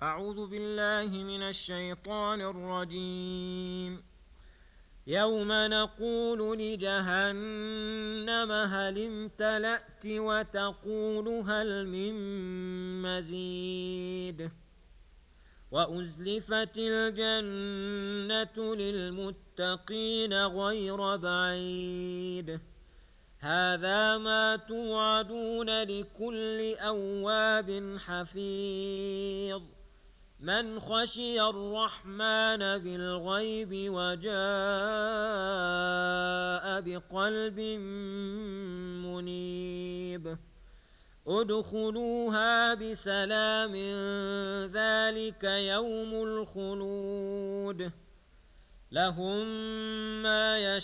أعوذ بالله من الشيطان الرجيم. يوم نقول لجهنم هل امتلأت وتقول هل من مزيد وأزلفت الجنة للمتقين غير بعيد هذا ما توعدون لكل أواب حفيظ من خشي الرحمن بالغيب وجاء بقلب منيب ادخلوها بسلام ذلك يوم الخلود لهم ما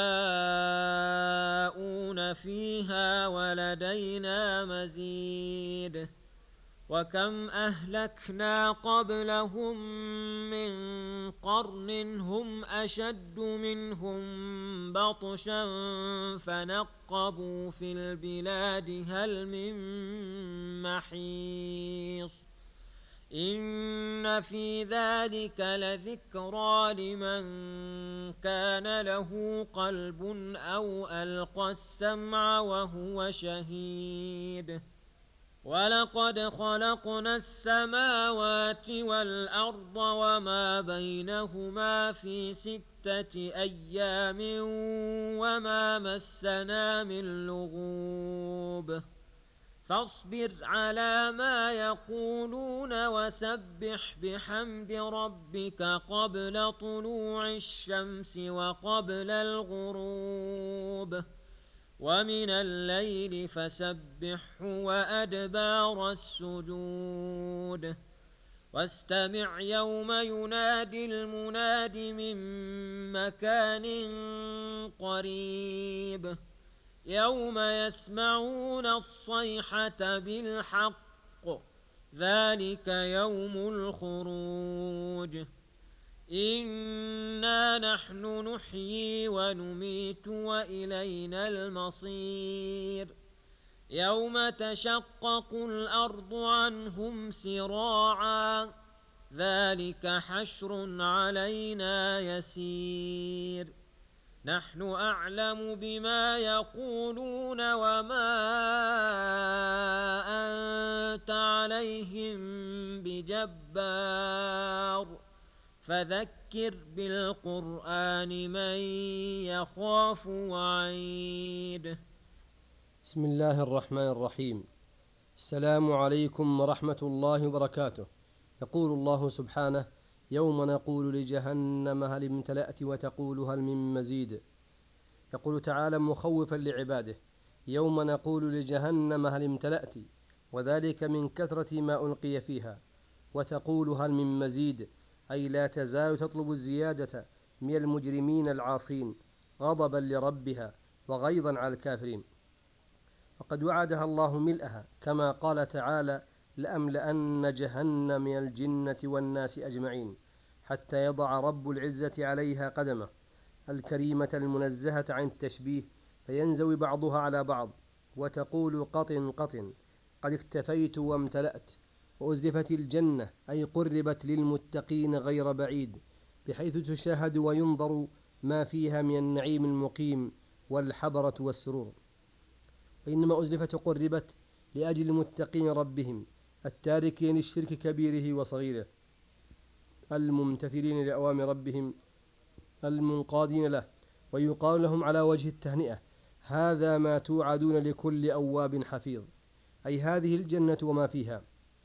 يشاءون فيها ولدينا مزيد وكم أهلكنا قبلهم من قرن هم أشد منهم بطشا فنقبوا في البلاد هل من محيص إن في ذلك لذكرى لمن كان له قلب أو ألقى السمع وهو شهيد ولقد خلقنا السماوات والأرض وما بينهما في 6 أيام وما مسنا من لغوب فاصبر على ما يقولون وسبح بحمد ربك قبل طلوع الشمس وقبل الغروب ومن الليل فسبحه وأدبار السجود واستمع يوم ينادي المناد من مكان قريب يوم يسمعون الصيحة بالحق ذلك يوم الخروج إنا نحن نحيي ونميت وإلينا المصير يوم تشقق الأرض عنهم سراعا ذلك حشر علينا يسير نحن أعلم بما يقولون وما أنت عليهم بجبار فذكر بالقرآن من يخاف وعيد. بسم الله الرحمن الرحيم. السلام عليكم ورحمة الله وبركاته. يقول الله سبحانه: يوم نقول لجهنم هل امتلأت وتقول هل من مزيد. يقول تعالى مخوفا لعباده: يوم نقول لجهنم هل امتلأت، وذلك من كثرة ما ألقي فيها، وتقول هل من مزيد، أي لا تزال تطلب الزيادة من المجرمين العاصين غضبا لربها وغيظا على الكافرين، وقد وعدها الله ملئها كما قال تعالى: لأملأن جهنم من الجنة والناس أجمعين، حتى يضع رب العزة عليها قدمه الكريمة المنزهة عن التشبيه فينزوي بعضها على بعض، وتقول قطن قطن قد اكتفيت وامتلأت. وأزلفت الجنة أي قربت للمتقين غير بعيد، بحيث تشاهد وينظر ما فيها من النعيم المقيم والحبرة والسرور. وإنما أزلفت قربت لأجل المتقين ربهم التاركين للشرك كبيره وصغيره، الممتثلين لأوامر ربهم المنقادين له، ويقال لهم على وجه التهنئة: هذا ما توعدون لكل أواب حفيظ، أي هذه الجنة وما فيها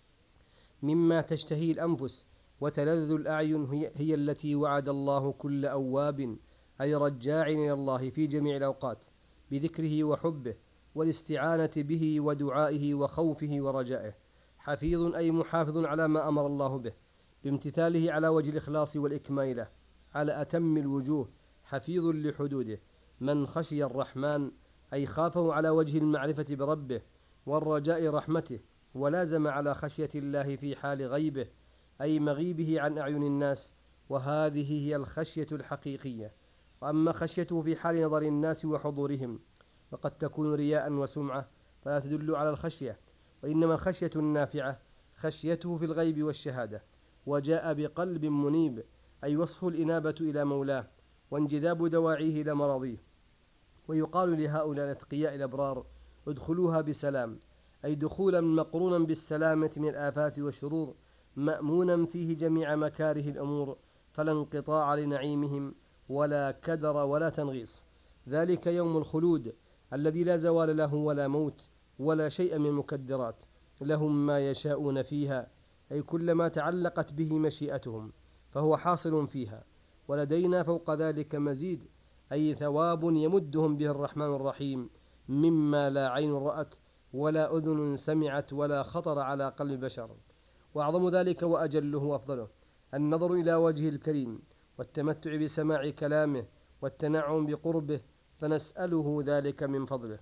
مما تشتهي الأنفس وتلذ الأعين هي التي وعد الله كل أواب، أي رجاع إلى الله في جميع الأوقات بذكره وحبه والاستعانة به ودعائه وخوفه ورجائه. حفيظ أي محافظ على ما أمر الله به بامتثاله على وجه الإخلاص والإكمال له على أتم الوجوه، حفيظ لحدوده. من خشي الرحمن أي خافه على وجه المعرفة بربه والرجاء رحمته، ولازم على خشية الله في حال غيبه أي مغيبه عن أعين الناس، وهذه هي الخشية الحقيقية. وأما خشيته في حال نظر الناس وحضورهم وقد تكون رياء وسمعة فلا تدل على الخشية، وإنما الخشية النافعة خشيته في الغيب والشهادة، وجاء بقلب منيب، أي وصف الإنابة إلى مولاه وانجذاب دواعيه إلى مراضيه. ويقال لهؤلاء الأتقياء الأبرار: ادخلوها بسلام، أي دخولا مقرونا بالسلامة من الآفات والشرور، مأمونا فيه جميع مكاره الأمور، فلا انقطاع لنعيمهم ولا كدر ولا تنغيص. ذلك يوم الخلود الذي لا زوال له ولا موت ولا شيء من المكدرات، لهم ما يشاءون فيها، أي كل ما تعلقت به مشيئتهم فهو حاصل فيها. ولدينا فوق ذلك مزيد، أي ثواب يمدهم به الرحمن الرحيم، مما لا عين رأت ولا أذن سمعت ولا خطر على قلب بشر. وأعظم ذلك وأجله وأفضله النظر إلى وجهه الكريم، والتمتع بسماع كلامه، والتنعم بقربه، فنسأله ذلك من فضله.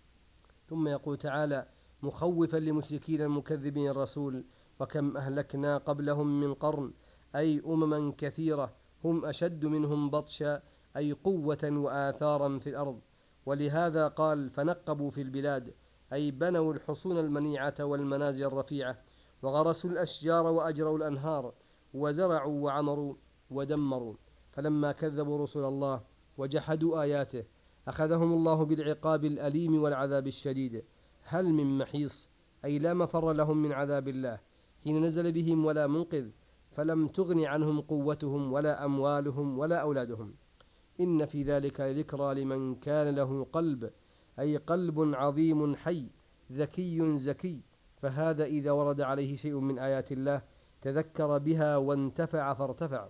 ثم يقول تعالى مخوفا لمشركين المكذبين الرسول: وكم أهلكنا قبلهم من قرن، أي أمما كثيرة هم أشد منهم بطشا، أي قوة وآثارا في الأرض. ولهذا قال فنقبوا في البلاد، أي بنوا الحصون المنيعة والمنازل الرفيعة، وغرسوا الأشجار وأجروا الأنهار، وزرعوا وعمروا ودمروا. فلما كذبوا رسل الله وجحدوا آياته أخذهم الله بالعقاب الأليم والعذاب الشديد. هل من محيص، أي لا مفر لهم من عذاب الله حين نزل بهم ولا منقذ، فلم تغن عنهم قوتهم ولا أموالهم ولا أولادهم. إن في ذلك ذكرى لمن كان له قلب، أي قلب عظيم حي ذكي زكي، فهذا إذا ورد عليه شيء من آيات الله تذكر بها وانتفع فارتفع.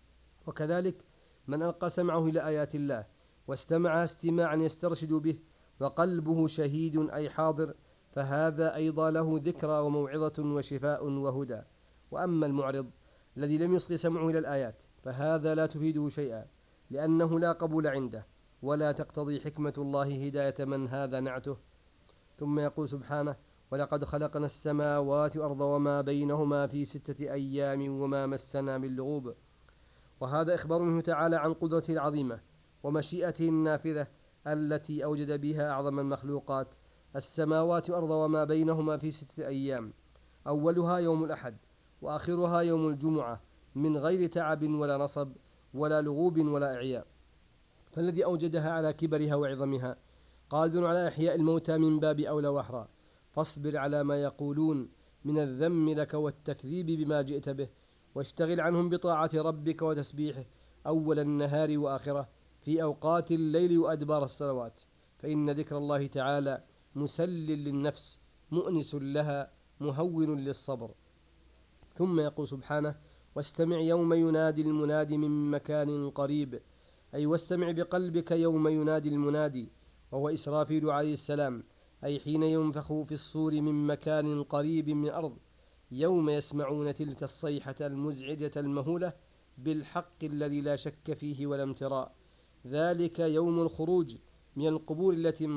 وكذلك من ألقى سمعه إلى آيات الله واستمع استماعا يسترشد به وقلبه شهيد أي حاضر، فهذا أيضا له ذكرى وموعظة وشفاء وهدى. وأما المعرض الذي لم يصغ سمعه إلى الآيات فهذا لا تفيده شيئا، لأنه لا قبول عنده، ولا تقتضي حكمة الله هداية من هذا نعته. ثم يقول سبحانه: ولقد خلقنا السماوات والأرض وما بينهما في 6 أيام وما مسنا من لغوب. وهذا إخبار منه تعالى عن قدرته العظيمة ومشيئته النافذة التي أوجد بها أعظم المخلوقات، السماوات والأرض وما بينهما في 6 أيام، أولها يوم الأحد وآخرها يوم الجمعة، من غير تعب ولا نصب ولا لغوب ولا إعياء. فالذي أوجدها على كبرها وعظمها قادر على إحياء الموتى من باب أولى وأحرى. فاصبر على ما يقولون من الذم لك والتكذيب بما جئت به، واشتغل عنهم بطاعة ربك وتسبيحه أول النهار وآخره، في أوقات الليل وأدبار الصلوات، فإن ذكر الله تعالى مسل للنفس مؤنس لها مهون للصبر. ثم يقول سبحانه: واستمع يوم ينادي المنادي من مكان قريب، أي واستمع بقلبك يوم ينادي المنادي، وهو إسرافيل عليه السلام، أي حين ينفخ في الصور من مكان قريب من الأرض، يوم يسمعون تلك الصيحة المزعجة المهولة بالحق الذي لا شك فيه ولا امتراء. ذلك يوم الخروج من القبور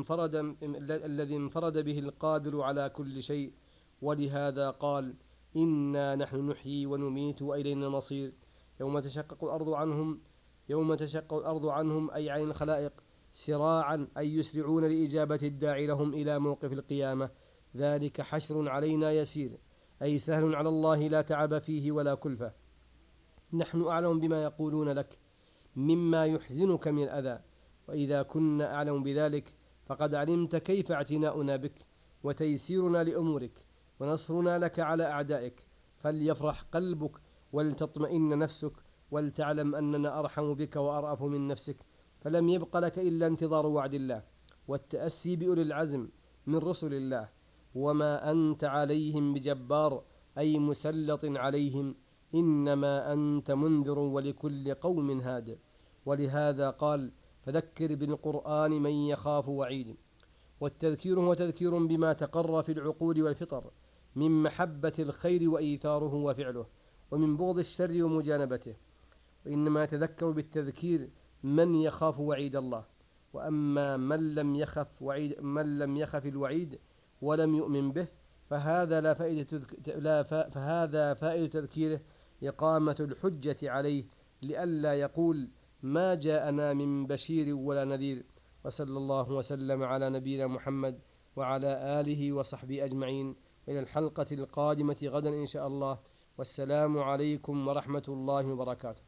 الذي انفرد به القادر على كل شيء. ولهذا قال: إنا نحن نحيي ونميت وإلينا المصير. يوم تشقق الأرض عنهم أي عن الخلائق سراعا، أي يسرعون لإجابة الداعي لهم إلى موقف القيامة. ذلك حشر علينا يسير، أي سهل على الله لا تعب فيه ولا كلفة. نحن أعلم بما يقولون لك مما يحزنك من الأذى، وإذا كنا أعلم بذلك فقد علمت كيف اعتناؤنا بك وتيسيرنا لأمورك ونصرنا لك على أعدائك، فليفرح قلبك ولتطمئن نفسك، ولتعلم أننا أرحم بك وأرأف من نفسك. فلم يبق لك إلا انتظار وعد الله والتأسي بأولي العزم من رسل الله، وما أنت عليهم بجبار، أي مسلط عليهم، إنما أنت منذر ولكل قوم هاد. ولهذا قال: فذكر بالقرآن من يخاف وعيد. والتذكير هو تذكير بما تقر في العقول والفطر من محبة الخير وإيثاره وفعله، ومن بغض الشر ومجانبته. وإنما يتذكر بالتذكير من يخاف وعيد الله. وأما من لم يخف الوعيد ولم يؤمن به فهذا فائدة تذكيره إقامة الحجة عليه، لئلا يقول ما جاءنا من بشير ولا نذير. وصلى الله وسلم على نبينا محمد وعلى آله وصحبه أجمعين، وإلى الحلقة القادمة غدا إن شاء الله. والسلام عليكم ورحمة الله وبركاته.